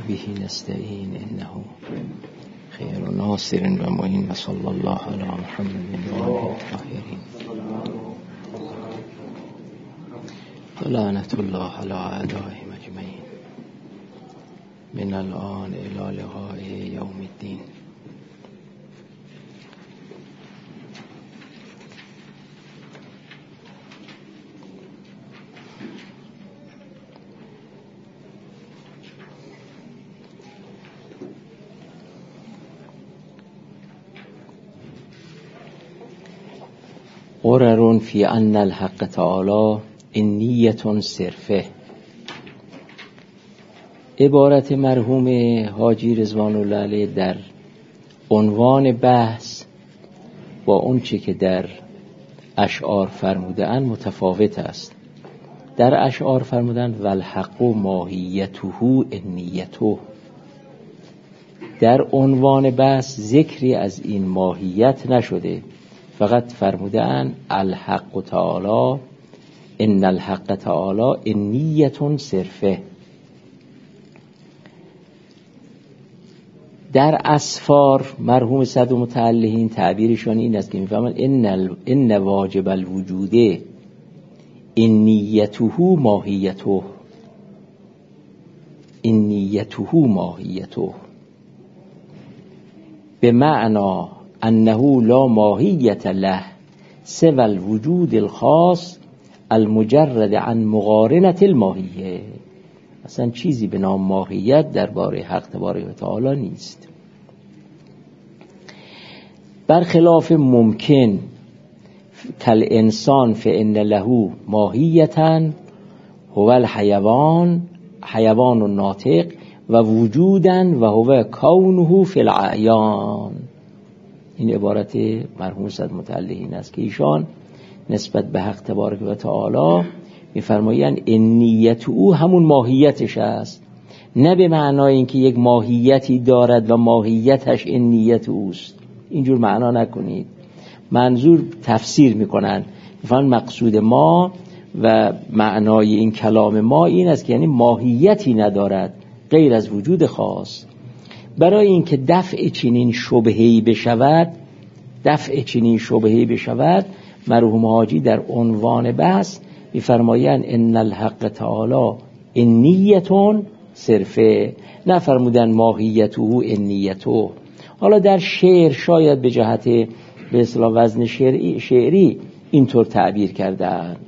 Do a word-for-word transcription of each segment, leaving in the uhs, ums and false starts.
به نستعین انه خیر ناصر و معین و صلی الله علی محمد و آله الطاهرین و لعنت الله علی اعدائهم اجمعین من الان الی لقاء یوم الدین. غرر فی ان الحق تعالی نیت صرفه. عبارت مرحوم حاجی رضوان الله علیه در عنوان بحث با اون چی که در اشعار فرموده اند متفاوت است. در اشعار فرمودند والحق ماهیته نیته. در عنوان بحث ذکری از این ماهیت نشده، فقط فرموده اند الحق تعالی ان الحق تعالی نیت صرفه. در اسفار مرحوم صدر متعلهین تعبیرشان این است که میفهمند ان ان واجب الوجود ان نیته ماهیته ان نیته ماهیته به معنا انه لا ماهیت له سوى الوجود الخاص المجرد عن مقارنة الماهیه. اصلا چیزی به نام ماهیت درباره حق تبارک و تعالی نیست، برخلاف ممکن کل انسان فإن له ماهیتا هو الحیوان حیوان الناطق و وجودا و هو کونه فی العیان. این عبارت مرحوم صدر متعلهین است که ایشان نسبت به حق تبارک و تعالی می‌فرمایند ان نیت او همون ماهیتش است، نه به معنای اینکه یک ماهیتی دارد و ماهیتش این نیت اوست. اینجور معنا نکنید. منظور تفسیر میکنن، میفرمایند مقصود ما و معنای این کلام ما این است که یعنی ماهیتی ندارد غیر از وجود خاص. برای اینکه دفع چنین شبهه‌ای بشود دفع چنین شبهه‌ای بشود مرحوم حاجی در عنوان بحث می‌فرمایند ان الحق تعالی نیت صرفه، نفرمودن ماهیته نیته. حالا در شعر شاید به جهت به اصطلاح وزن شعری, شعری اینطور تعبیر کردند.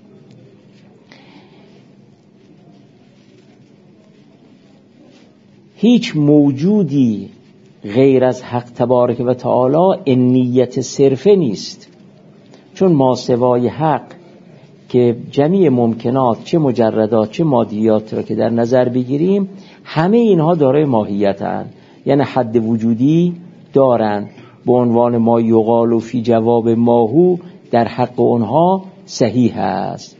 هیچ موجودی غیر از حق تبارک و تعالی این نیت صرفه نیست، چون ما سوای حق که جمیع ممکنات چه مجردات چه مادیات را که در نظر بگیریم همه اینها دارای ماهیتند، یعنی حد وجودی دارند. به عنوان ما یقال فی جواب ماهو در حق اونها صحیح است.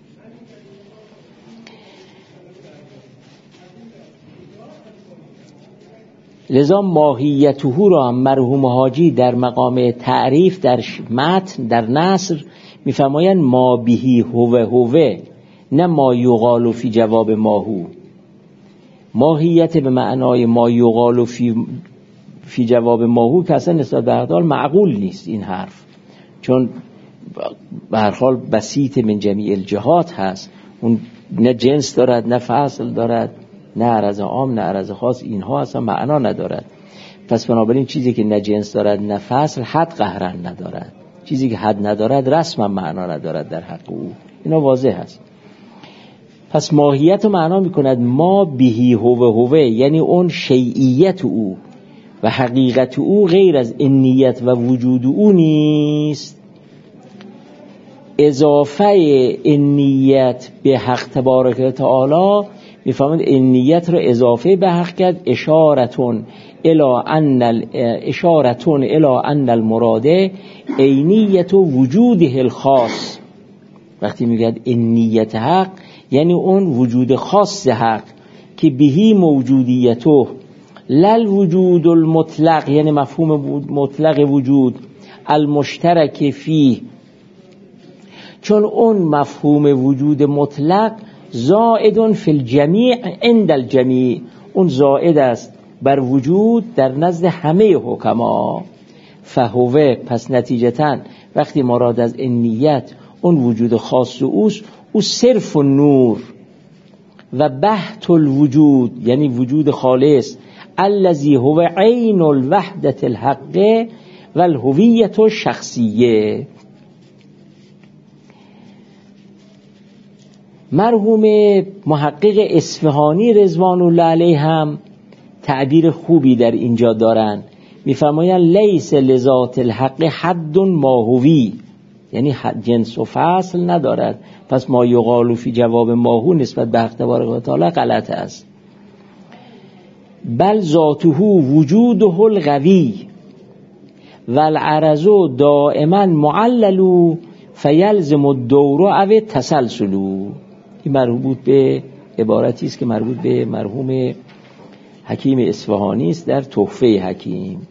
لذا ماهیته را هم مرحوم حاجی در مقام تعریف در متن در نثر میفرمایند ما بهی هو هو، نه ما یقال فی جواب ماهو. ماهیت به معنای ما یقال فی فی جواب ماهو که اصلا نسبت به حال معقول نیست این حرف، چون به هر حال بسیط من جمیع الجهات هست. اون نه جنس دارد نه فصل دارد، نه عرض عام نه عرض خاص، اینها اصلا معنا ندارد. پس بنابراین چیزی که نه جنس دارد نه فصل حد قهرن ندارد، چیزی که حد ندارد رسما معنا ندارد در حق او. اینا واضح است. پس ماهیت رو معنا میکند ما بهی هو هو، یعنی اون شیعیت او و حقیقت او غیر از این نیت و وجود او نیست. اضافه این نیت به حق تبارک و تعالی میفهمند این نیت رو اضافه به حق کرد، اشارتون الی ان اشارتون الی ان المراده عینیت وجوده الخاص. وقتی میگه این نیت حق یعنی اون وجود خاص حق که بهی موجودیته لل وجود المطلق، یعنی مفهوم مطلق وجود المشترک فیه، چون اون مفهوم وجود مطلق زائد فی الجمیع عند الجمیع، اون زائد است بر وجود در نزد همه حکما. فهوه، پس نتیجتاً وقتی مراد از انیت اون وجود خاص اوست، او صرف نور و بحت الوجود، یعنی وجود خالص، الذی هو عین الوحدت الحق و الهویت الشخصیه. مرحوم محقق اصفهانی رضوان الله علیه هم تعبیر خوبی در اینجا دارن، میفرمایند لیس لذات الحق حد ماهوی، یعنی جنس و فصل ندارد، پس ما یقال فی جواب ماهو نسبت به حق تبارک و تعالی غلط است. بل ذاته وجوده القوی و العرض دائما معلل فیلزم الدور او تسلسل. این مربوط به عبارتی است که مربوط به مرحوم حکیم اصفهانی است در تحفه حکیم.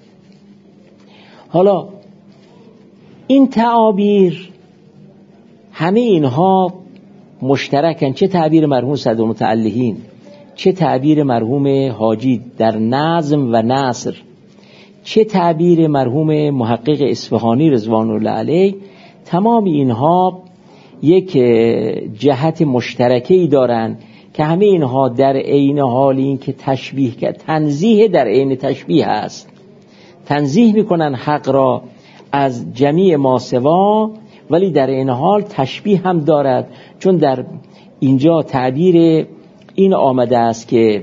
حالا این تعابیر همه اینها مشترکن، چه تعبیر مرحوم صدرالمتعلقین، چه تعبیر مرحوم حاجی در نظم و نثر، چه تعبیر مرحوم محقق اصفهانی رضوان الله علیه، تمام اینها یک جهت مشترکی دارن که همه اینها در عین حال این که تشبیه که تنزیه در عین تشبیه است، تنزیه میکنن حق را از جمیع ما سوا، ولی در این حال تشبیه هم دارد، چون در اینجا تعبیر این آمده است که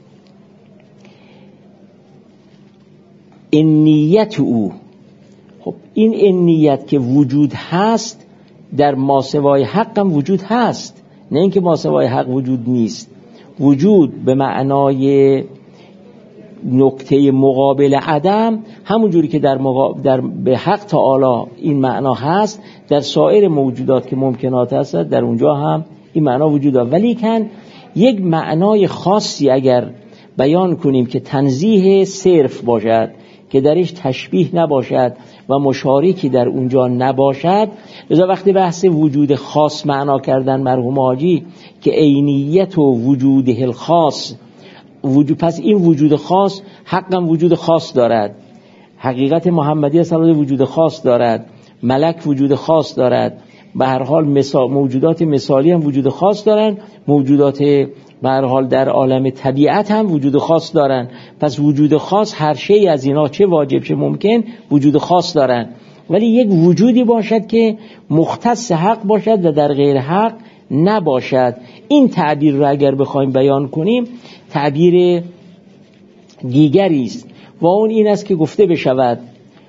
انیت او، خب این انیت که وجود هست در ماسوای حق هم وجود هست، نه اینکه ماسوای حق وجود نیست. وجود به معنای نکته مقابل عدم، همون جوری که در, مقابل در به حق تعالی این معنا هست، در سایر موجودات که ممکنات هست در اونجا هم این معنا وجود دارد. ولی کن یک معنای خاصی اگر بیان کنیم که تنزیه صرف باشد، که درش تشبیه نباشد و مشارکی در اونجا نباشد، لذا وقتی بحث وجود خاص معنا کردن مرحوم حاجی که عینیت و وجوده الخاص وجود، پس این وجود خاص حقا وجود خاص دارد، حقیقت محمدی صلی الله علیه وجود خاص دارد، ملک وجود خاص دارد، به هر حال مثال موجودات مثالی هم وجود خاص دارن، موجودات به هر حال در عالم طبیعت هم وجود خاص دارن. پس وجود خاص هر شی از اینا چه واجب چه ممکن وجود خاص دارن، ولی یک وجودی باشد که مختص حق باشد و در غیر حق نباشد. این تعبیر رو اگر بخوایم بیان کنیم تعبیر دیگری است و اون این است که گفته بشود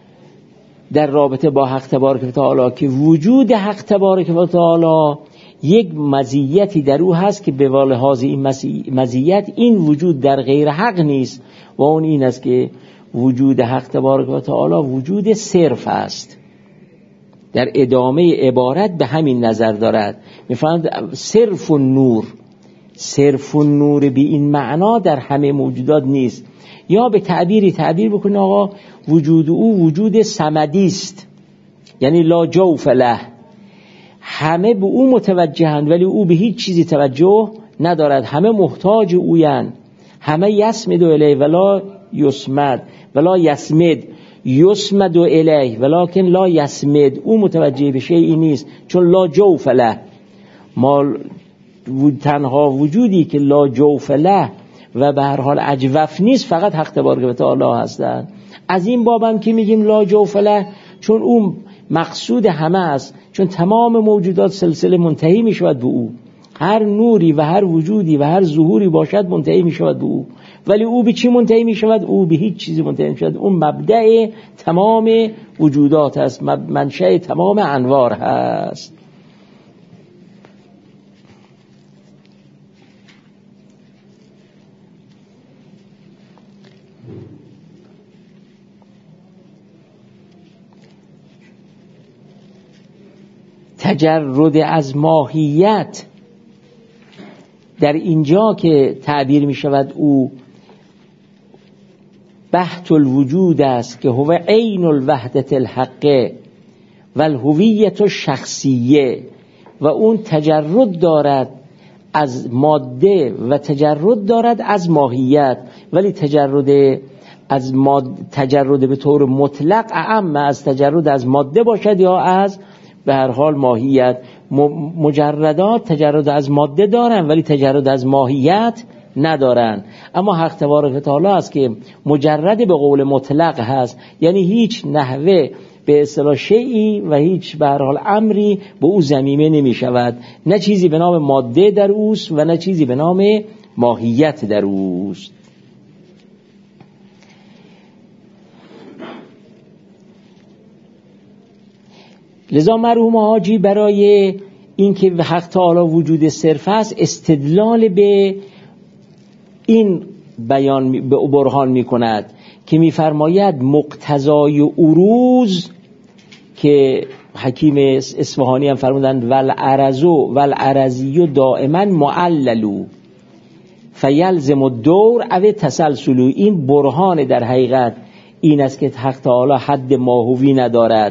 در رابطه با حق تبارک و تعالی که وجود حق تبارک و تعالی یک مزیتی در او هست که به لحاظ این مزیت این وجود در غیر حق نیست و اون این است که وجود حق تبارک و تعالی وجود صرف است. در ادامه عبارت به همین نظر دارد، میفهمند صرف النور، صرف النور به این معنا در همه موجودات نیست. یا به تعبیری تعبیر بکنه آقا وجود او وجود صمدی است، یعنی لا جوف له، همه به او متوجهند ولی او به هیچ چیزی توجه ندارد، همه محتاج اویند، همه یسمد الیه ولا یسمد ولا یسمد یسمد الیه ولکن لا یسمد، او متوجه به شیئی نیست چون لا جوف له. ما تنها وجودی که لا جوف له و به هر حال اجوف نیست فقط حق تبارک و تعالی هستند. از این بابم که میگیم لا جوف له چون اون مقصود همه است، چون تمام موجودات سلسله منتهی می شود به او، هر نوری و هر وجودی و هر ظهوری باشد منتهی می شود به او، ولی او به چی منتهی می شود؟ او به هیچ چیزی منتهی می شود. اون مبدأ تمام وجودات است، منشأ تمام انوار هست. تجرد از ماهیت در اینجا که تعبیر می شود او بحت الوجود است که هو عین الوحدت الحق و الهویت الشخصیه، و اون تجرد دارد از ماده و تجرد دارد از ماهیت، ولی تجرد از ماده تجرد به طور مطلق اعم از تجرد از ماده باشد یا از به هر حال ماهیت. مجردات تجرد از ماده دارن ولی تجرد از ماهیت ندارن. اما حق تبارک و تعالی است که مجرد به قول مطلق هست، یعنی هیچ نحوه به اصطلاح شیئی و هیچ به هر حال امری به او ضمیمه نمی شود، نه چیزی به نام ماده در اوست و نه چیزی به نام ماهیت در اوست. لذا مرحوم حاجی برای اینکه حق تعالی وجود صرف است استدلال به این بیان به برهان می کند که می فرماید مقتضای عروض که حکیم اصفهانی هم فرمودند والعرضو والعرضی دائما معللو فیلزم الدور او تسلسلو. این برهان در حقیقت این است که حق تعالی حد ماهوی ندارد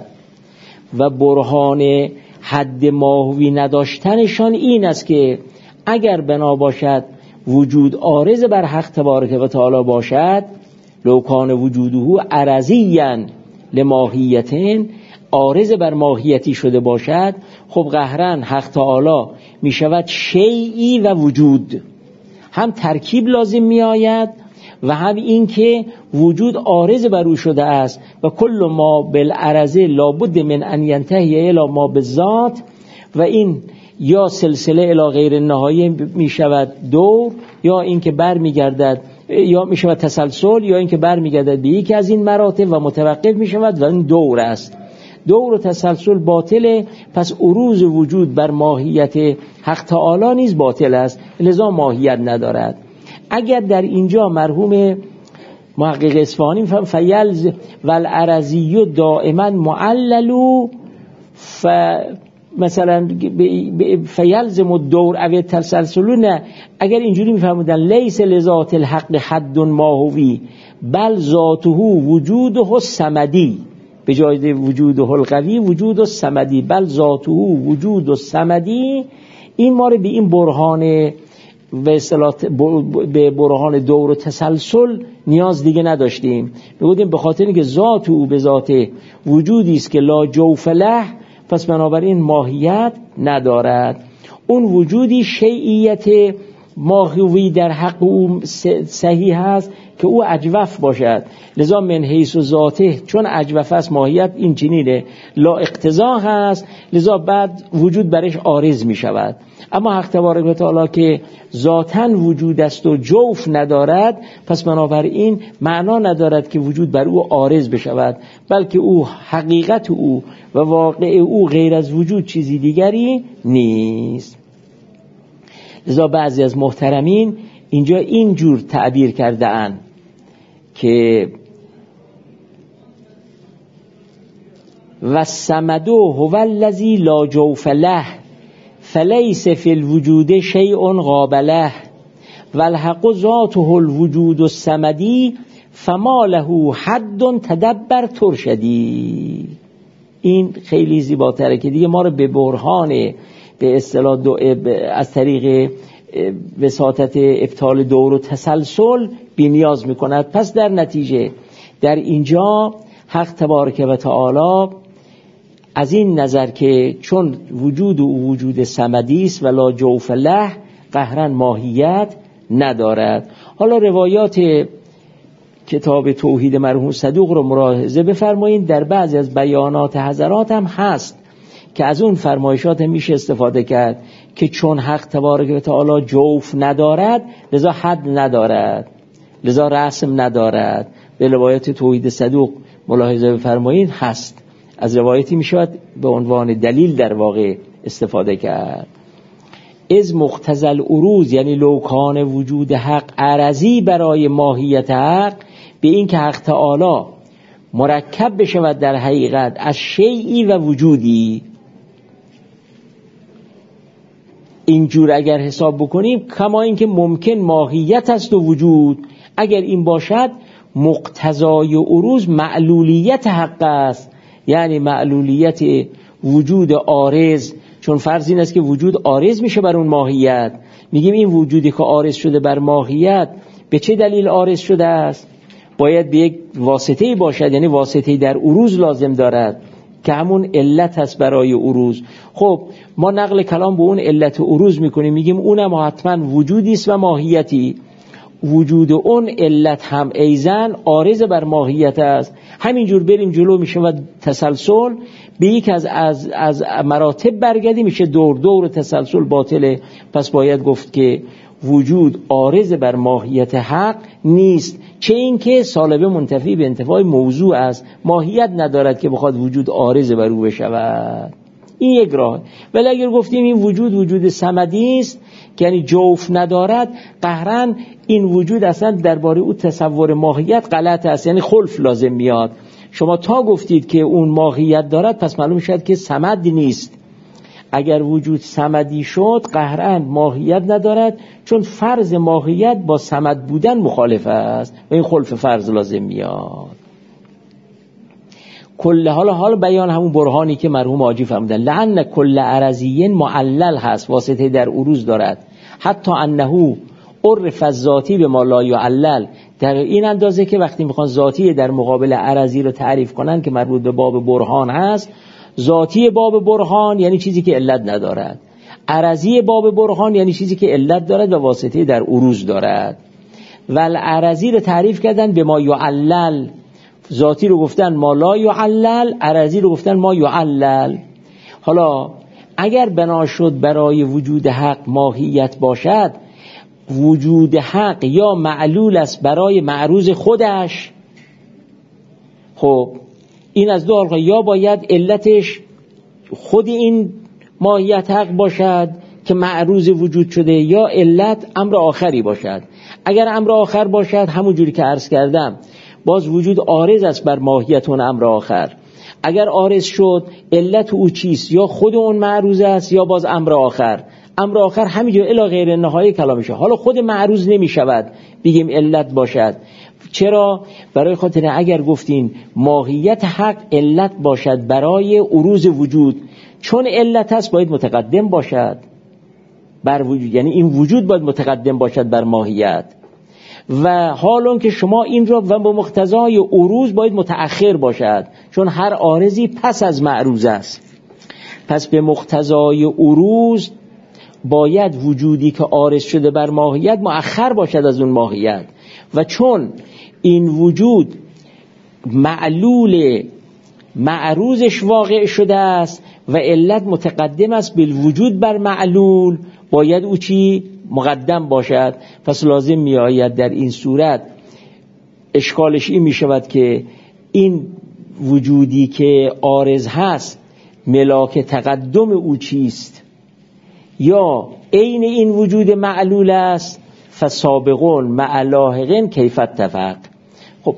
و برهان حد ماهوی نداشتنشان این است که اگر بنا باشد وجود عارض بر حق تبارک و تعالی باشد، لو کان وجوده عرضیاً لماهیتن، عارض بر ماهیتی شده باشد، خب قهرن حق تعالی می شود شیئی و وجود، هم ترکیب لازم می آید و هم این که وجود عارض بر او شده است و کل ما بالعرض لابد من ان ینتهی الی ما بالذات، و این یا سلسله الی غیر نهایی می شود دور، یا این که بر می گردد یا می شود تسلسل، یا این که بر می گردد به یکی از این مراتب و متوقف می شود و این دور است. دور و تسلسل باطله، پس عروض وجود بر ماهیت حق تعالی نیز باطل است، لذا ماهیت ندارد. اگر در اینجا مرحوم محقق اصفهانی فیلز والعرضی دائما معللو ف مثلا فیلزم الدور او تسلسلو، نه، اگر اینجوری میفهمودن لیس لذات الحق حد ماهوی بل ذاته وجوده الصمدی، به جای وجوده القوی وجود الصمدی، بل ذاته وجود الصمدی، این ما رو به این برهان به اصطلاح به برهان دور و تسلسل نیاز دیگه نداشتیم. میگفتیم به خاطر اینکه ذات او به ذات وجودی است که لا جوف له، پس بنابراین ماهیت ندارد. اون وجودی شیعیت ماهوی در حق او صحیح است که او اجوف باشد، لذا من حیث و ذاته چون اجوف است ماهیت این چنینه لا اقتضا هست، لذا بعد وجود برش عارض می شود. اما حق تبارک و تعالی که ذاتاً وجود است و جوف ندارد، پس بنابراین معنا ندارد که وجود بر او عارض بشود، بلکه او حقیقت او و واقع او غیر از وجود چیزی دیگری نیست. لذا بعضی از محترمین اینجا اینجور تعبیر کرده اند که و الصمدو هو الذی لا جوف له فلیس فی الوجود شیء قابله والحق ذاته الوجود الصمدی فما له حد تدبر ترشدی. این خیلی زیباتره که دیگه ما رو به برهان به اصطلاح از طریق وساطت ابطال دور و تسلسل بی نیاز میکند. پس در نتیجه در اینجا حق تبارک و تعالی از این نظر که چون وجود او وجود صمدی است و لا جوف له، قهرن ماهیت ندارد. حالا روایات کتاب توحید مرحوم صدوق رو ملاحظه بفرمایید، در بعضی از بیانات حضرات هم هست که از اون فرمایشات میشه استفاده کرد که چون حق تبارک و تعالی جوف ندارد لذا حد ندارد، لذا رسم ندارد. به روایت توحید صدوق ملاحظه بفرمایید هست، از روایتی میشود به عنوان دلیل در واقع استفاده کرد. از مقتضی العروض یعنی لوکان وجود حق عرضی برای ماهیت حق، به این که حق تعالی مرکب بشود در حقیقت از شیئی و وجودی. اینجور اگر حساب بکنیم کما اینکه ممکن ماهیت است و وجود، اگر این باشد مقتضای عروض معلولیت حق است، یعنی معلولیت وجود عارض، چون فرض این است که وجود عارض میشه بر اون ماهیت، میگیم این وجودی که عارض شده بر ماهیت به چه دلیل عارض شده است؟ باید به یک واسطه‌ای باشد، یعنی واسطه‌ای در عروض لازم دارد که همون علت هست برای عروض. خب ما نقل کلام به اون علت عروض میکنیم، میگیم اونم حتما وجودی است و ماهیتی. وجود اون علت هم ایزن عارض بر ماهیت است. همینجور بریم جلو میشه و تسلسل به یک از از از مراتب برگردی میشه دور دور تسلسل باطله. پس باید گفت که وجود عارض بر ماهیت حق نیست، چه این که سالبه منتفی به انتفاع موضوع است، ماهیت ندارد که بخواد وجود عارض بر او بشود. این یک راه. ولی اگر گفتیم این وجود وجود صمدی است که یعنی جوف ندارد، قهرن این وجود اصلا درباره او تصور ماهیت غلط است، یعنی خلف لازم میاد. شما تا گفتید که اون ماهیت دارد پس معلوم شد که صمد نیست. اگر وجود صمدی شد قهرن ماهیت ندارد، چون فرض ماهیت با صمد بودن مخالف است و این خلف فرض لازم میاد. کل حال حال بیان همون برهانی که مرحوم حاجی فرمودن، لعن کل عرضی معلل هست، واسطه در عروض دارد، حتی انه عرف الذاتی به ما لا یعلل، در این اندازه که وقتی میخوان ذاتی در مقابل عرضی رو تعریف کنن که مربوط به باب برهان هست، ذاتی باب برهان یعنی چیزی که علت ندارد، عرضی باب برهان یعنی چیزی که علت دارد و واسطه در عروض دارد. و العرضی رو تعریف کردن به ما یعلل، ذاتی رو گفتن ما لا یعلل، عرضی رو گفتن ما یعلل. حالا اگر بنا شد برای وجود حق ماهیت باشد، وجود حق یا معلول است برای معروض خودش، خب این از دو حالت، یا باید علتش خود این ماهیت حق باشد که معروض وجود شده، یا علت امر آخری باشد. اگر امر آخر باشد همون جوری که عرض کردم باز وجود عارض است بر ماهیت اون امر آخر. اگر عارض شد علت او چیست؟ یا خود اون معروض است یا باز امر آخر. امر آخر همینجور الی غیر نهایه کلامشه. حالا خود معروض نمی شود بگیم علت باشد. چرا؟ برای خاطر اگر گفتین ماهیت حق علت باشد برای عروض وجود، چون علت است باید متقدم باشد بر وجود، یعنی این وجود باید متقدم باشد بر ماهیت. و حالون که شما این را و با مقتضای عروض باید متأخر باشد، چون هر عارضی پس از معروض است. پس به مقتضای عروض باید وجودی که عارض شده بر ماهیت مؤخر باشد از اون ماهیت. و چون این وجود معلول معروضش واقع شده است و علت متقدم است بالوجود بر معلول، باید او چی؟ مقدم باشد. پس لازم می آید در این صورت اشکالش این می شود که این وجودی که عارض هست ملاک تقدم او چیست، یا عین این وجود معلول است، فسابقون مع لاحقین کیف اتفق. خب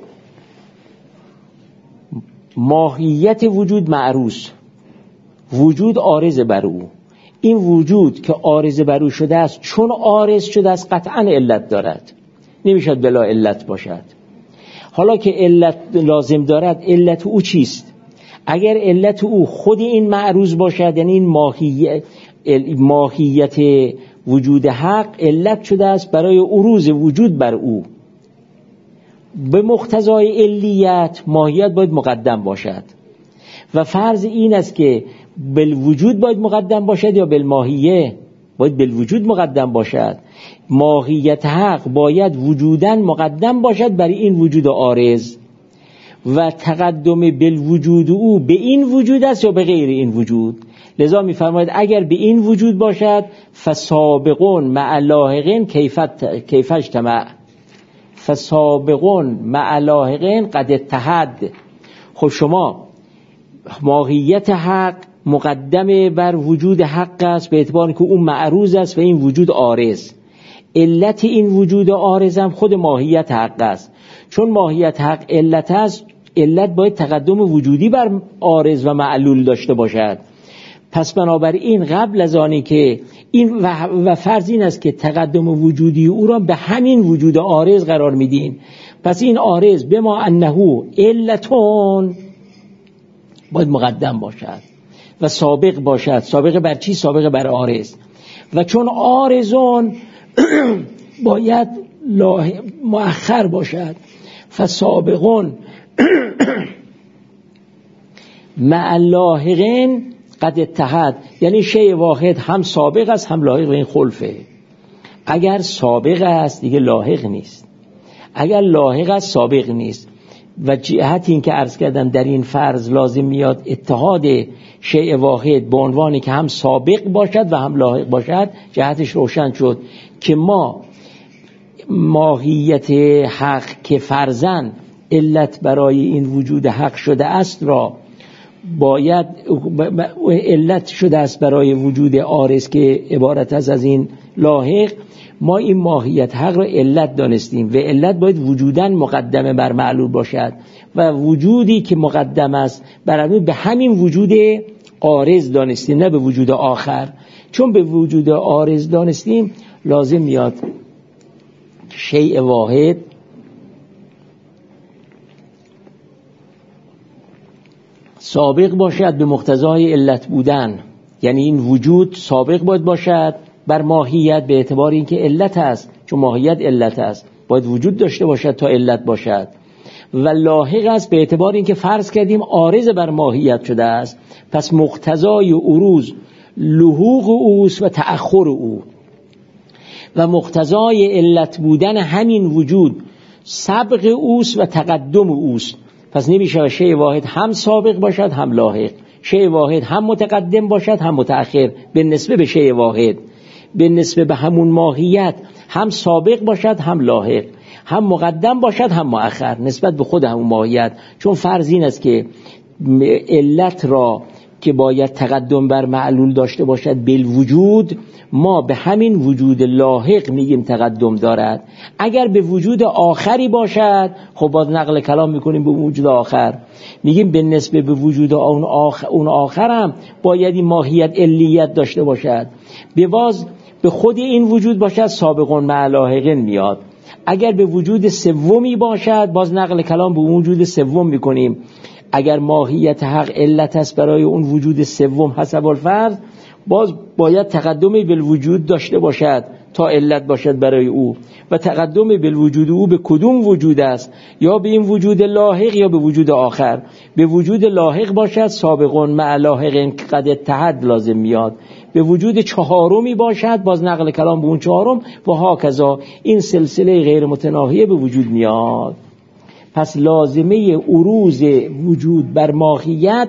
ماهیت وجود معروض، وجود عارض بر او، این وجود که عارض بر او شده است چون عارض شده است قطعا علت دارد، نمیشد بلا علت باشد. حالا که علت لازم دارد، علت او چیست؟ اگر علت او خود این معروض باشد، یعنی این ماهیت ماهیت وجود حق علت شده است برای عروض وجود بر او، به مقتضای علیت ماهیت باید مقدم باشد. و فرض این است که بالوجود باید مقدم باشد یا بالماهیه؟ باید بالوجود مقدم باشد. ماهیت حق باید وجوداً مقدم باشد برای این وجود عارض، و تقدم بالوجود او به این وجود است یا به غیر این وجود. لذا می‌فرماید اگر به این وجود باشد فسابقون مع لاحقین کیف اجتمع، فسابقون مع لاحقین قد اتحد. خب شما ماهیت حق مقدم بر وجود حق است به اعتبار که اون معروض است و این وجود عارض. علت این وجود عارض هم خود ماهیت حق است. چون ماهیت حق علت است، علت باید تقدم وجودی بر عارض و معلول داشته باشد. پس بنابراین قبل از آنی که این و فرض این است که تقدم وجودی او را به همین وجود عارض قرار میدین، پس این عارض به ما انه علتون باید مقدم باشد و سابق باشد. سابق بر چی؟ سابق بر عارض. و چون عارضون باید مؤخر باشد. فسابقون مع لاحقین قد اتحد، یعنی شیء واحد هم سابق است هم لاحق، این خلفه. اگر سابق است دیگه لاحق نیست، اگر لاحق است سابق نیست. و جهت این که عرض کردم در این فرض لازم میاد اتحاد شیء واحد به عنوانی که هم سابق باشد و هم لاحق باشد. جهتش روشن شد که ما ماهیت حق که فرضاً علت برای این وجود حق شده است را باید علت شده است برای وجود عارض که عبارت است از این لاحق، ما این ماهیت حق را علت دانستیم و علت باید وجوداً مقدمه بر معلول باشد و وجودی که مقدم است بر معلول به همین وجود عارض دانستیم، نه به وجود آخر. چون به وجود عارض دانستیم لازم میاد شیء واحد سابق باشد به مقتضای علت بودن، یعنی این وجود سابق باید باشد بر ماهیت به اعتبار اینکه علت است، چون ماهیت علت است باید وجود داشته باشد تا علت باشد. و لاحق است به اعتبار اینکه فرض کردیم عارض بر ماهیت شده است، پس مقتضای عروض لحوق اوست و تأخر او، و مقتضای علت بودن همین وجود سبق اوست و تقدم اوست. پس نمیشه شیء واحد هم سابق باشد هم لاحق، شیء واحد هم متقدم باشد هم متأخر به نسبه به شیء واحد، به نسبه به همون ماهیت هم سابق باشد هم لاحق، هم مقدم باشد هم مؤخر نسبت به خود همون ماهیت. چون فرض این است که علت را که باید تقدم بر معلول داشته باشد بالوجود، ما به همین وجود لاحق میگیم تقدم دارد. اگر به وجود آخری باشد خب باز نقل کلام میکنیم به وجود آخر، میگیم به نسبه به وجود اون آخر, اون آخر هم باید این ماهیت علیت داشته باشد. به باز به خود این وجود باشد سابقون مع لاحقین میاد. اگر به وجود سومی باشد باز نقل کلام به وجود سوم میکنیم. اگر ماهیت حق علت است برای اون وجود سوم حسب الفرض، باز باید تقدمی بالوجود داشته باشد تا علت باشد برای او. و تقدمی بالوجود او به کدوم وجود است؟ یا به این وجود لاحق یا به وجود آخر. به وجود لاحق باشد سابقون مع لاحقین قد اتحد لازم میاد. به وجود چهارمی باشد باز نقل کلام به اون چهارم و هاکذا این سلسله غیر متناهیه به وجود میاد. پس لازمه عروض وجود بر ماهیت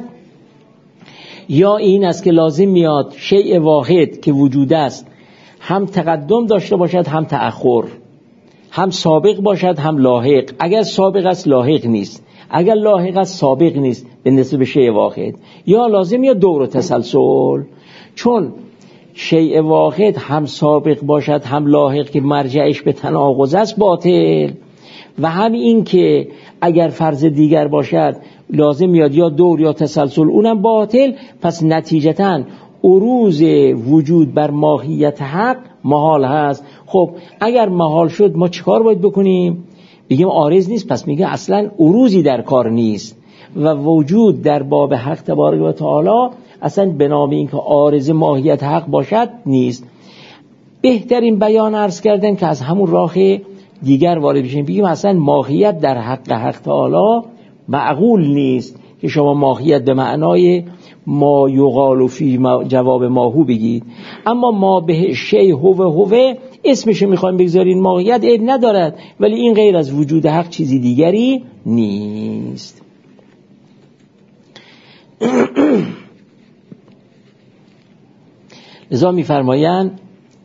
یا این است که لازم میاد شیء واحد که وجود است هم تقدم داشته باشد هم تأخر، هم سابق باشد هم لاحق. اگر سابق است لاحق نیست، اگر لاحق است سابق نیست به نسبت شیء واحد. یا لازم میاد دور و تسلسل، چون شیء واحد هم سابق باشد هم لاحق که مرجعش به تناقض است باطل، و هم این که اگر فرض دیگر باشد لازم میاد یا دور یا تسلسل، اونم باطل. پس نتیجتاً عروض وجود بر ماهیت حق محال هست. خب اگر محال شد ما چیکار باید بکنیم؟ بگیم عارض نیست، پس میگه اصلا عروضی در کار نیست و وجود در باب حق تبارک و تعالی اصلا به نام این که عارض ماهیت حق باشد نیست. بهترین بیان عرض کردن که از همون راه دیگر وارد بشیم، بگیم اصلا ماهیت در حق حق تعالی معقول نیست که شما ماهیت به معنای ما یقال فی جواب ماهو بگید. اما ما به شیء هو هو اسمش میخوایم بگذارین ماهیت عیب ندارد، ولی این غیر از وجود حق چیزی دیگری نیست. لذا میفرمایند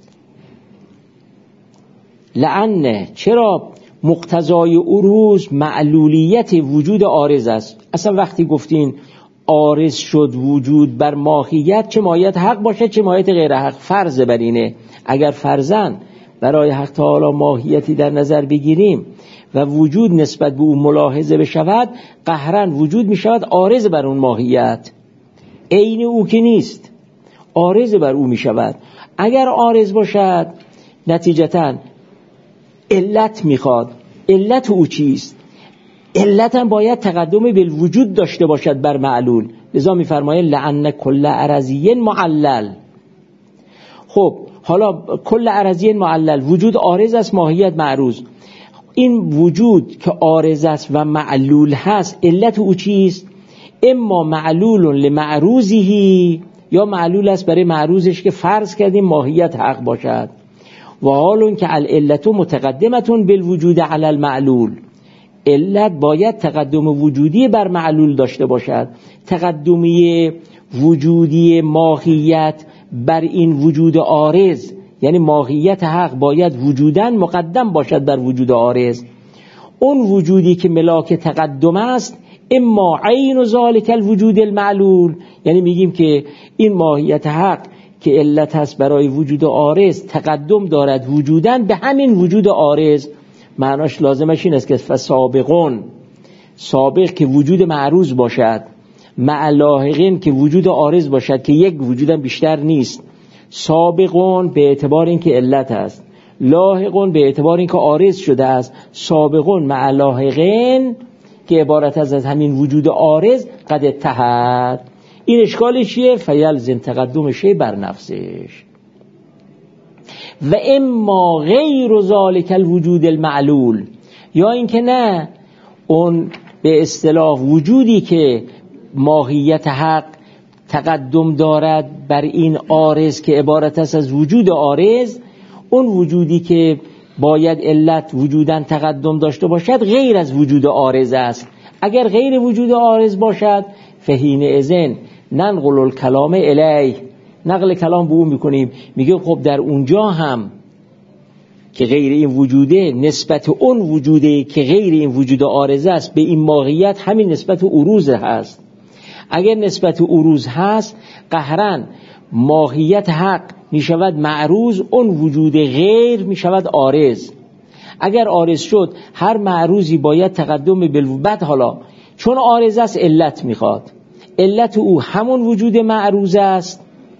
لعنه، چرا؟ مقتضای عروض معلولیت وجود عارض است. اصلا وقتی گفتین عارض شد وجود بر ماهیت، چه ماهیت حق باشه چه ماهیت غیر حق، فرض بر اینه. اگر فرضاً برای حق تعالی ماهیتی در نظر بگیریم و وجود نسبت به اون ملاحظه بشود، قهرن وجود می شود عارض بر اون ماهیت، عین او که نیست، عارض بر او می شود. اگر عارض باشد نتیجتاً علت میخواد. علت او چیست؟ علت هم باید تقدم بالوجود داشته باشد بر معلول. لذا میفرمایه لعن کل عرضی معلل. خب حالا کل عرضی معلل وجود عارض است، ماهیت معروض. این وجود که عارض است و معلول هست علت او چیست؟ اما معلول لمعروضه، یا معلول است برای معروضش که فرض کردیم ماهیت حق باشد. و حالون که العلت متقدمتون بالوجود علی المعلول، علت باید تقدم وجودی بر معلول داشته باشد. تقدمی وجودی ماهیت بر این وجود عارض، یعنی ماهیت حق باید وجوداً مقدم باشد بر وجود عارض. اون وجودی که ملاک تقدم است اما عین ذالک الوجود المعلول، یعنی میگیم که این ماهیت حق که علت هست برای وجود عارض تقدم دارد وجوداً به همین وجود عارض. معناش لازمش این است که فسابقون، سابق که وجود معروض باشد، مع لاحقین که وجود عارض باشد که یک وجودم بیشتر نیست. سابقون به اعتبار اینکه علت است، لاحقون به اعتبار اینکه عارض شده است. سابقون مع لاحقین که عبارت از همین وجود عارض قد اتحد. این اشکالش چیه؟ فیلزم تقدم شی بر نفسش. و اما غیر ذالک الوجود المعلول، یا اینکه نه، اون به اصطلاح وجودی که ماهیت حق تقدم دارد بر این عارض که عبارت است از وجود عارض، اون وجودی که باید علت وجوداً تقدم داشته باشد غیر از وجود عارض است. اگر غیر وجود عارض باشد فحین اذن ننقل الکلام الیه، نقل کلام به اون میکنیم. میگه خب در اونجا هم که غیر این وجوده، نسبت اون وجوده که غیر این وجود عارض است به این ماهیت همین نسبت عروض هست. اگر نسبت عروض هست قهرن ماهیت حق میشود معروض، اون وجود غیر میشود عارض. اگر عارض شد هر معروضی باید تقدم بالوجود. حالا چون عارض است علت میخواد، علت او همون وجود معروض است،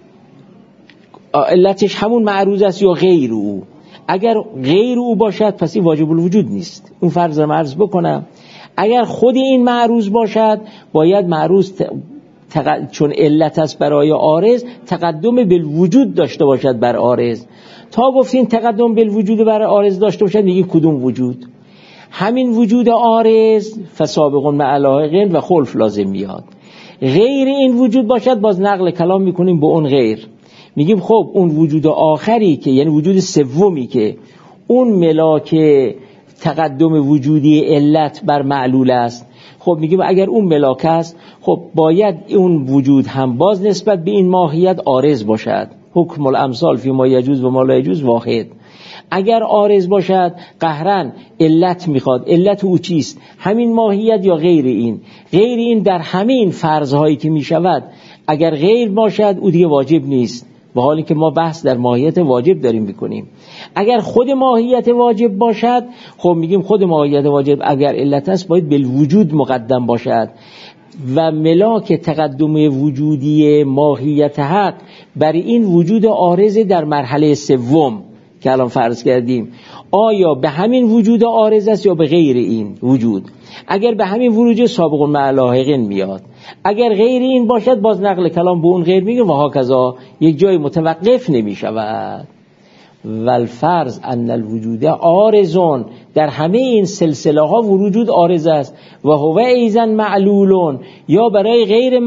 علتش همون معروض است یا غیر او. اگر غیر او باشد پس این واجب الوجود نیست. اون فرض رو عرض بکنم. اگر خود این معروض باشد باید معروض ت... تق... چون علت است برای عارض تقدم بالوجود داشته باشد بر عارض. تا گفتین تقدم بالوجود بر عارض داشته باشد، میگی کدوم وجود؟ همین وجود عارض. فسابقون مع لاحقین و خلف لازم میاد. غیر این وجود باشد باز نقل کلام میکنیم به اون غیر. میگیم خب اون وجود آخری که یعنی وجود سومی که اون ملاک تقدم وجودی علت بر معلول است، خب میگیم اگر اون ملاک است خب باید اون وجود هم باز نسبت به این ماهیت عارض باشد. حکم الامثال فی ما یجوز و ما لا یجوز واحد. اگر عارض باشد قهرن علت میخواد. علت او چیست؟ همین ماهیت یا غیر این؟ غیر این در همین فرضهایی که میشود اگر غیر باشد او دیگه واجب نیست، به حالی که ما بحث در ماهیت واجب داریم میکنیم. اگر خود ماهیت واجب باشد خب میگیم خود ماهیت واجب اگر علت است باید بالوجود مقدم باشد و ملاک تقدم وجودی ماهیت حق بر این وجود عارض در مرحله سوم که الان فرض کردیم آیا به همین وجود عارض است یا به غیر این وجود. اگر به همین وجود سابقون مع لاحقین میاد، اگر غیر این باشد باز نقل کلام به اون غیر میگه و هاکذا، یک جای متوقف نمی شود. والفرض ان الوجود عارضون، در همه این سلسله ها وجود عارض است. و هو ایزن معلولون، یا برای غیر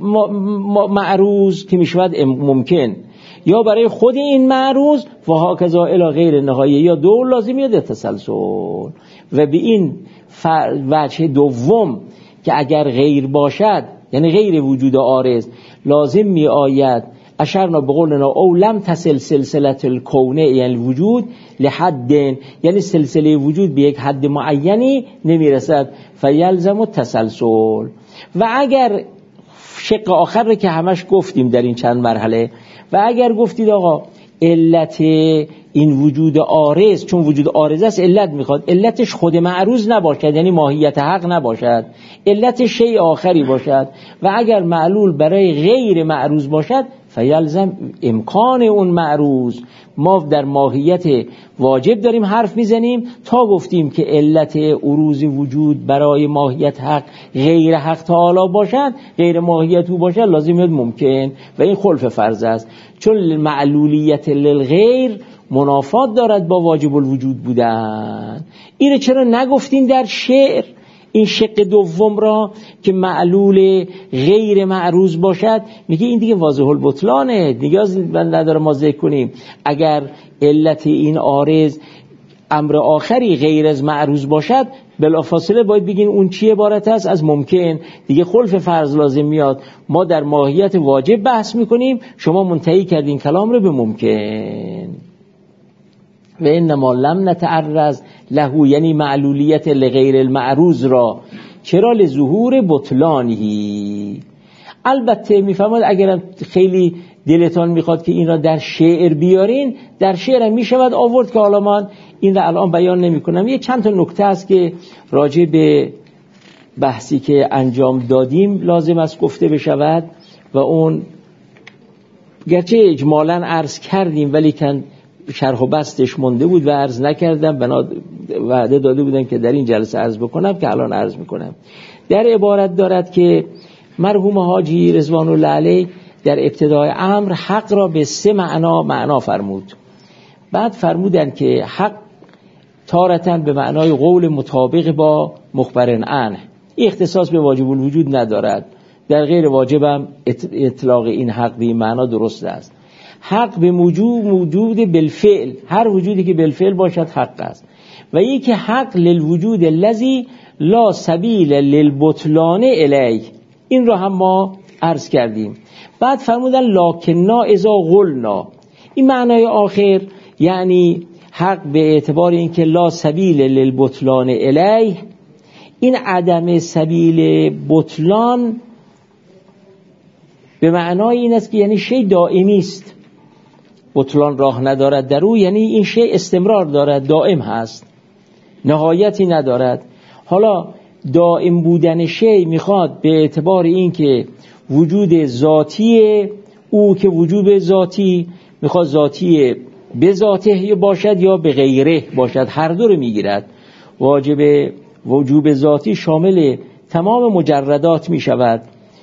معروض که میشود ممکن، یا برای خود این معروض و هاکذا الی غیر نهایه، یا دو لازم یا تسلسل. و به این وجه دوم که اگر غیر باشد یعنی غیر وجود عارض لازم می آید اشرنا بقولنا او لم تصل سلسله الکونه یعنی وجود لحد، یعنی سلسله وجود به یک حد معینی نمی رسد فیلزم التسلسل. و اگر شق آخر رو که همش گفتیم در این چند مرحله، و اگر گفتید آقا علت این وجود عارض چون وجود عارض است علت میخواد، علتش خود معروض نباشد یعنی ماهیت حق نباشد، علت شیء آخری باشد، و اگر معلول برای غیر معروض باشد فیلزم امکان اون معروض. ما در ماهیت واجب داریم حرف میزنیم تا گفتیم که علت عروض وجود برای ماهیت حق غیر حق تعالی باشد، غیر ماهیت او باشد، لازم یاد ممکن و این خلف فرض است، چون معلولیت للغیر منافات دارد با واجب الوجود بودن. اینو چرا نگفتین در شعر؟ این شق دوم را که معلول غیر معروض باشد، میگه این دیگه واضح البطلانه، نیاز نداره ما ذکر کنیم. اگر علت این عارض امر آخری غیر از معروض باشد، بلافاصله باید بگین اون چی عبارت است؟ از ممکن. دیگه خلف فرض لازم میاد. ما در ماهیت واجب بحث میکنیم، شما منتهی کردین کلام رو به ممکن. و انما لم نتعرض له، یعنی معلولیت لغیر المعروض را، چرا؟ لظهور بطلانهی. البته میفهمد اگر خیلی دلتان میخواد که این را در شعر بیارین، در شعر هم میشود آورد که حالا من این را الان بیان نمی کنم. یه چند تا نکته است که راجع به بحثی که انجام دادیم لازم است گفته بشود و اون گرچه اجمالاً عرض کردیم ولی کن شرح و بستش مونده بود و عرض نکردم، بنا وعده داده بودم که در این جلسه عرض بکنم که الان عرض میکنم. در عبارت دارد که مرحوم حاجی رضوان الله علیه در ابتدای امر حق را به سه معنا معنا فرمود. بعد فرمودن که حق تارتاً به معنای قول مطابق با مخبرن عنه، این اختصاص به واجب الوجود ندارد، در غیر واجب هم اطلاق این حق به این معنا درست است. حق به موجود موجود بالفعل، هر وجودی که بالفعل باشد حق است. و یکی حق للوجود الذی لا سبیل للبطلان الیه، این را هم ما عرض کردیم. بعد فرمودن لکننا اذا قلنا، این معنای آخر یعنی حق به اعتبار اینکه لا سبیل للبطلان الیه، این عدم سبیل بطلان به معنای این است که یعنی شی دائمی است، بطلان راه ندارد در او، یعنی این شی استمرار دارد، دائم هست، نهایتی ندارد. حالا دائم بودن شی میخواد به اعتبار این که وجود ذاتی او که وجود ذاتی میخواد ذاتی به ذاته باشد یا به غیره باشد، هر دو رو میگیرد. واجب وجوب ذاتی شامل تمام مجردات میشود،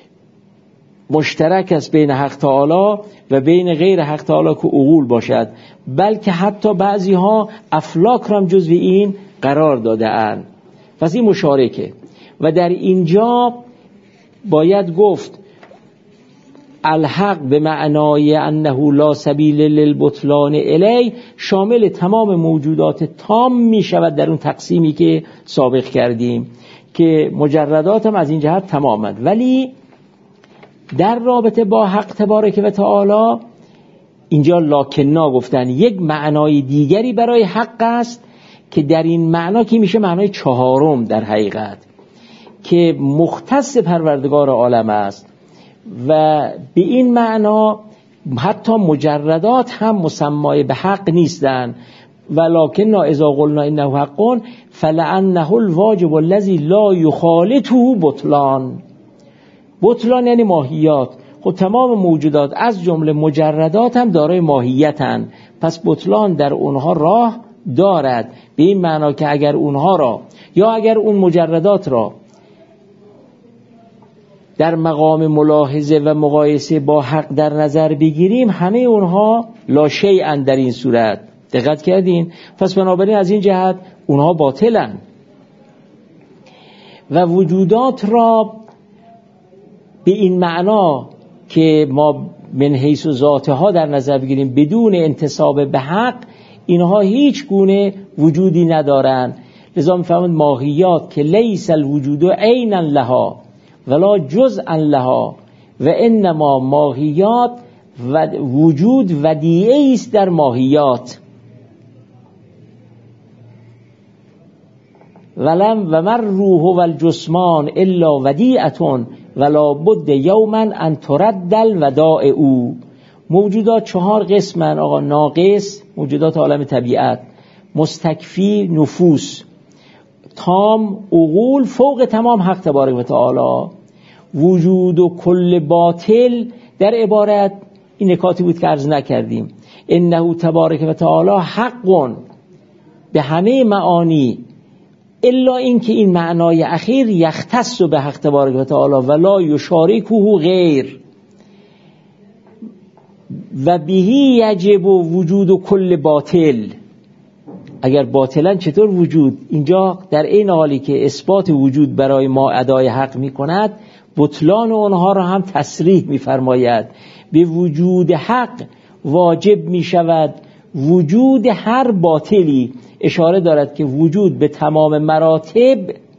مشترک است بین حق تعالی و بین غیر حق تعالی که عقول باشد، بلکه حتی بعضی ها افلاک را هم جزو این قرار داده اند. پس این مشارکه. و در اینجا باید گفت الحق به معنای انه لا سبیل للبطلان الی شامل تمام موجودات تام می شود در اون تقسیمی که سابق کردیم که مجردات هم از این جهت تمامند. ولی در رابطه با حق تبارک و تعالی اینجا لکننا گفتن یک معنای دیگری برای حق است که در این معنا که میشه معنای چهارم در حقیقت، که مختص پروردگار عالم است و به این معنا حتی مجردات هم مسمای به حق نیستند. ولکن اذا قلنا انه حق فلعنه الواجب الذی لا یخالطه بطلان. بطلان یعنی ماهیات. خب تمام موجودات از جمله مجردات هم دارای ماهیتند، پس بطلان در اونها راه دارد، به این معنا که اگر اونها را یا اگر اون مجردات را در مقام ملاحظه و مقایسه با حق در نظر بگیریم، همه اونها لا شیئن در این صورت. دقت کردین؟ پس بنابراین از این جهت اونها باطلن و وجودات را به این معنا که ما من حیث ذاتها در نظر بگیریم بدون انتساب به حق، اینها هیچ گونه وجودی ندارند. لذا می‌فهمند ماهیات که لیس الوجود عینا لها ولا جزءا لها و انما ماهیات و وجود ودیعه است در ماهیات. ولم و مر روح و الجسمان الا ودیعتون ولا بد یوما ان ترد الوداع او. موجودات چهار قسمن آقا: ناقص موجودات عالم طبیعت، مستکفی نفوس، تام عقول فوق تمام حق تبارک و تعالی. وجود و کل باطل در عبارت این نکاتی بود که عرض نکردیم. انه تبارک و تعالی حق به همه معانی الا این که این معنای اخیر یختص به حق تبارک و تعالی ولا یشارکه غیر و بهی یجب وجود کل باطل. اگر باطلا چطور وجود؟ اینجا در این حالی که اثبات وجود برای ما ادای حق می کند، بطلان اونها را هم تصریح می فرماید. به وجود حق واجب می شود وجود هر باطلی. اشاره دارد که وجود به تمام مراتب،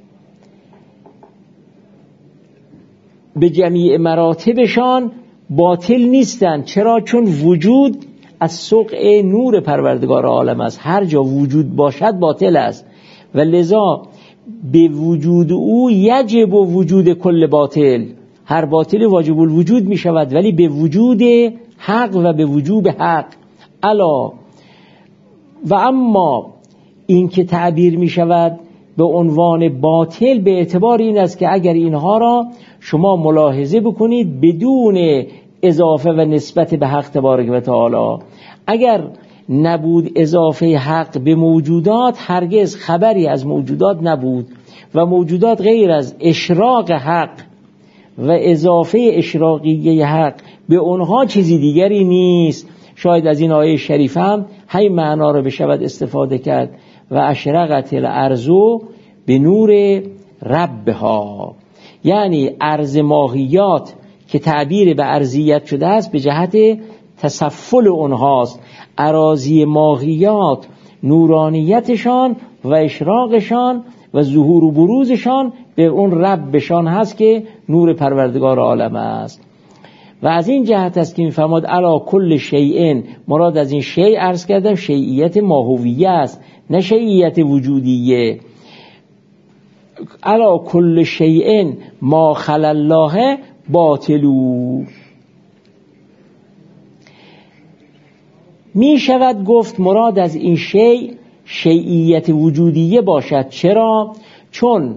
به جمیع مراتبشان باطل نیستند. چرا؟ چون وجود از سقع نور پروردگار عالم است. هر جا وجود باشد باطل است و لذا به وجود او یجب وجود کل باطل. هر باطل واجب الوجود می شود، ولی به وجود حق و به وجوب حق. الا و اما این که تعبیر می شود به عنوان باطل به اعتبار این است که اگر اینها را شما ملاحظه بکنید بدون اضافه و نسبت به حق تبارک و تعالی، اگر نبود اضافه حق به موجودات هرگز خبری از موجودات نبود و موجودات غیر از اشراق حق و اضافه اشراقیه حق به اونها چیزی دیگری نیست. شاید از این آیه شریف هم همین معنا رو بشود استفاده کرد و اشرقت الارض به نور ربها، یعنی ارض ماهیات که تعبیر به ارضیت شده است به جهت تسفل اونهاست. اراضی ماهیات نورانیتشان و اشراقشان و ظهور و بروزشان به اون ربشان هست که نور پروردگار عالم است. و از این جهت است که می‌فرماد علا کل شیء، مراد از این شیء عرض کردم شیعیت ماهویه است نه شیعیت وجودیه. علا کل شیء ما خلا الله باطلو. می شود گفت مراد از این شیء شیعیت وجودیه باشد. چرا؟ چون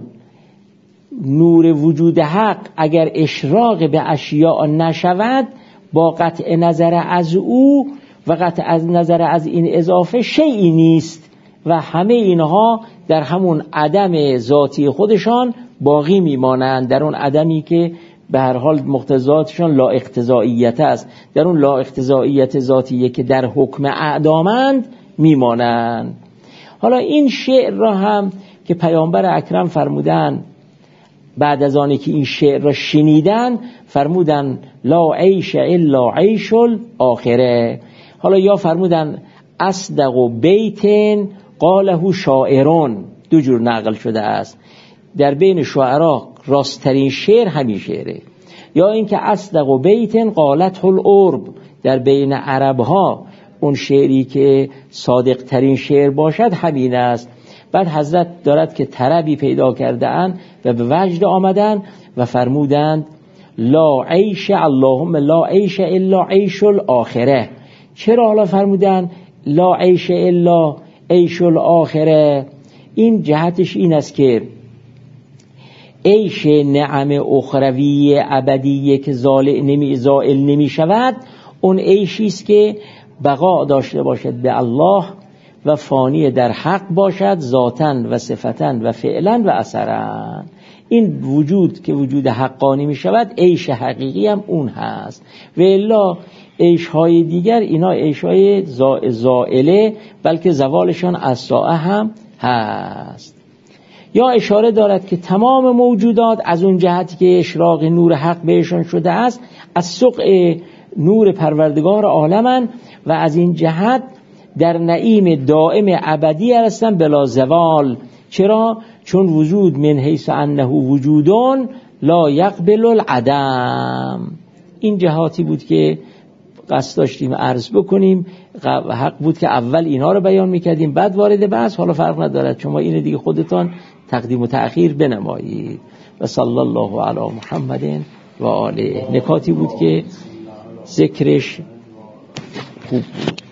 نور وجود حق اگر اشراق به اشیاء نشود با قطع نظر از او و قطع از نظر از این اضافه شیئی نیست و همه اینها در همون عدم ذاتی خودشان باقی میمانند، در اون عدمی که به هر حال مقتضیاتشان لا اقتضائیت است، در اون لا اقتضائیت ذاتیه که در حکم اعدامند میمانند. حالا این شعر را هم که پیامبر اکرم فرمودن بعد از آنی که این شعر را شنیدن فرمودن لا عیش الا عیش الاخره. حالا یا فرمودن اصدق بیت قاله شاعرون، دو جور نقل شده است. در بین شعرا راستترین شعر همین شعره، یا اینکه اصدق بیت قالته العرب، در بین عربها اون شعری که صادق ترین شعر باشد همین است. بعد حضرت دارد که طربی پیدا کرده اند و به وجد آمدن و فرمودند لا عیش اللهم لا عیش الا عیش الاخره. چرا حالا فرمودن لا عیش الا عیش الاخره؟ این جهتش این است که عیش نعم اخروی ابدیه که زائل نمی زائل نمی شود، اون عیشی است که بقا داشته باشد به الله و فانی در حق باشد ذاتاً و صفتاً و فعلاً و اثراً. این وجود که وجود حقانی می شود عیش حقیقی هم اون هست. و الا عیش های دیگر اینا عیش های زائله بلکه زوالشان از ساعه هم هست. یا اشاره دارد که تمام موجودات از اون جهتی که اشراق نور حق بهشان شده است از سقع نور پروردگار عالمن و از این جهت در نعیم دائم ابدی هستند بلا زوال. چرا؟ چون وجود من حیث انه وجودون لا یقبل العدم. این جهاتی بود که قصد داشتیم عرض بکنیم. حق بود که اول اینها رو بیان میکردیم بعد وارد بحث. حالا فرق ندارد، شما این دیگه خودتان تقدیم و تأخیر بنمایید. و صلی الله علی محمد و آله. نکاتی بود که ذکرش خوب بود.